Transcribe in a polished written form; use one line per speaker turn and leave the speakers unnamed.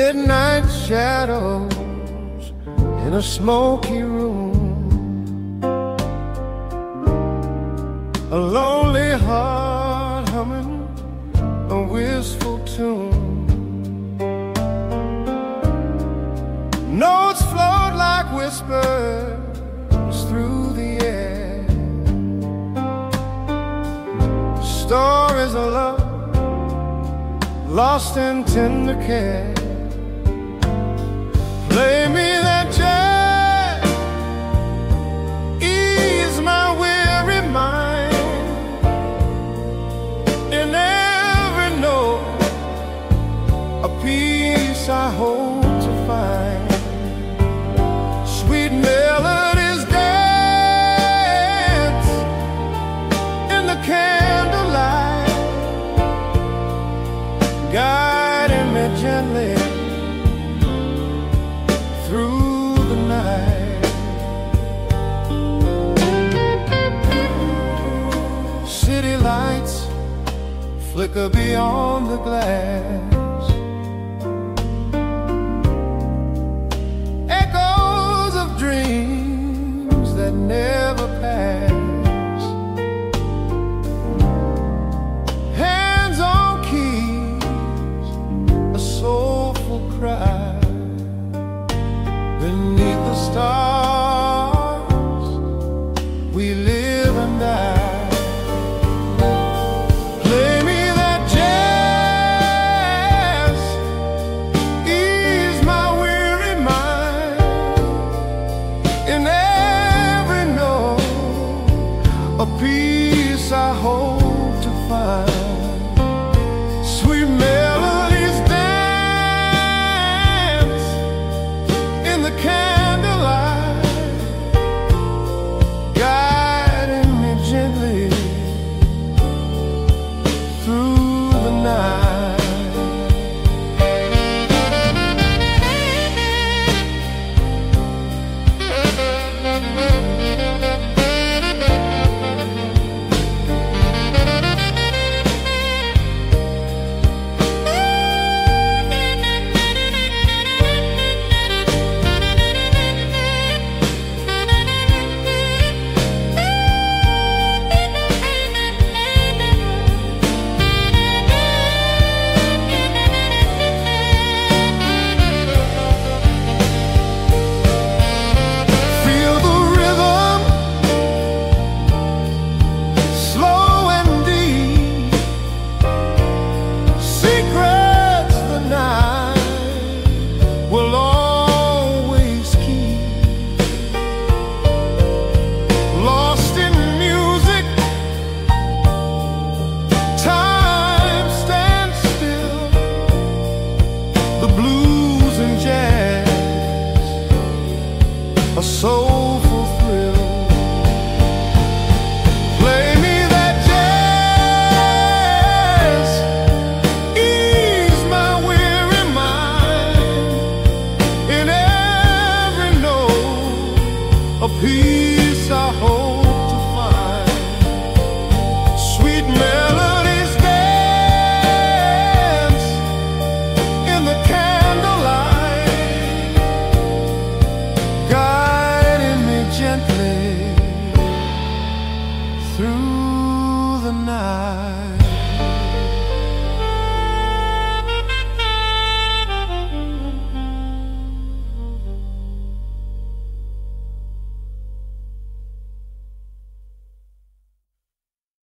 Midnight shadows in a smoky room, a lonely heart humming a wistful tune. Notes float like whispers through the air, stories of love lost in tender care. Play me that jazz, ease my weary mind. In every note, a peace I hope to find. Sweet melodies dance in the candlelight, guiding me gently through the night. City lights flicker beyond the glass, echoes of dreams that never pass. Hands on keys, a soulful cry. Beneath the stars, we live and die. Play me that jazz, ease my weary mind. In every note, a peace I hope to find. Sweet melodies dance in the candlelight, guiding me gently through the night. So